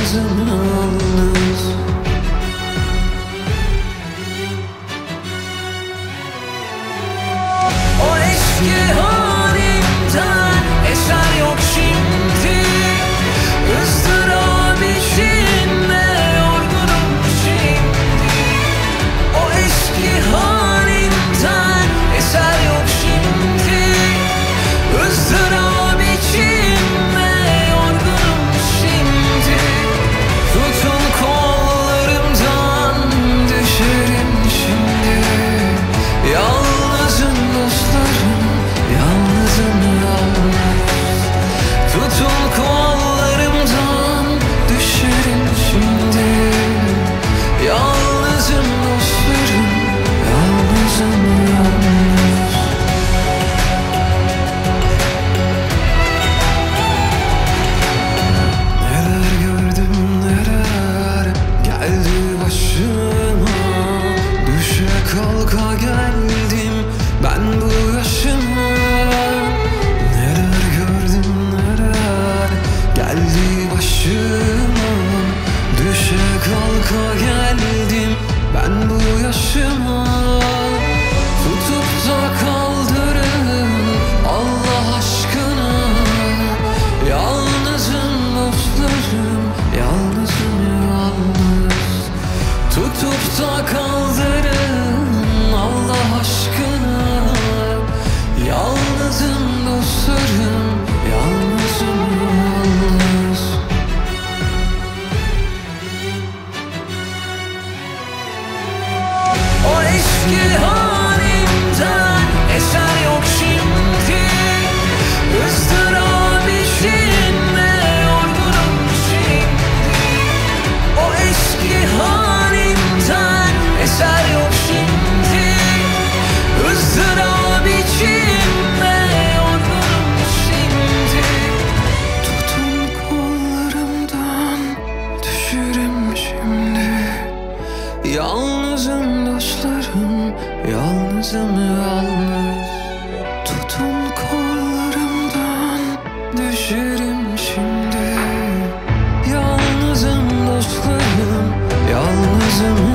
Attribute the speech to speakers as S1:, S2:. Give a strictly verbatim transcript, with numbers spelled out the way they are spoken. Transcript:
S1: yalnızım yalnız. O eski halimden eser yok şimdi. Izdırap içinde yorgunum şimdi. O eski halimden eser yok şimdi. Izdırap içinde yorgunum şimdi. Tutun kollarımdan düşerim şimdi. Yalnızım dostlarım, yalnızım yalnız. Tutun kollarımdan düşerim şimdi. Yalnızım dostlarım, yalnızım yalnız. Neler gördüm neler geldi başıma. Düşe kalka geldim ben bu yaşıma. Neler gördüm neler geldi başıma. Düşe kalka geldim ben bu yaşıma. Tutup da kaldırın Allah aşkına. Yalnızım dostlarım, yalnızım yalnız. Tutup da kaldırın Allah aşkına. Yalnızım dostlarım, yalnızım yalnız. O eski halimden eser yok şimdi. Izdırap içinde yorgunum şimdi. O eski halimden eser yok şimdi. Izdırap içinde yorgunum şimdi. Tutun kollarımdan düşerim şimdi. Yalnızım dostlarım, yalnızım yalnız. Tutun kollarımdan düşerim şimdi. Yalnızım dostlarım, yalnızım